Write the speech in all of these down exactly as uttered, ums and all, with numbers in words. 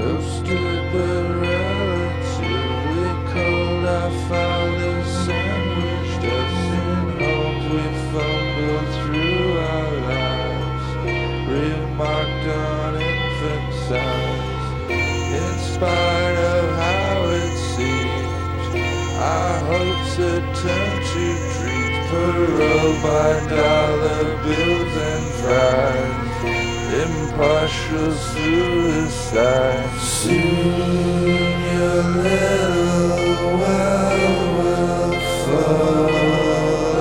Toasted but relatively cold, our fathers sandwiched us in homes. We fumbled through our lives, remarked on infant size. In spite of how it seems, our hopes had turned to dreams, paroled by dollar bills and fries. Impartial suicide. Soon your little world will fall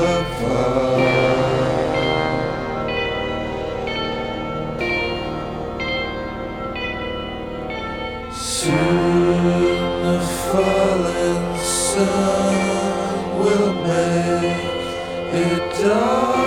apart. Soon the falling sun will make it dark.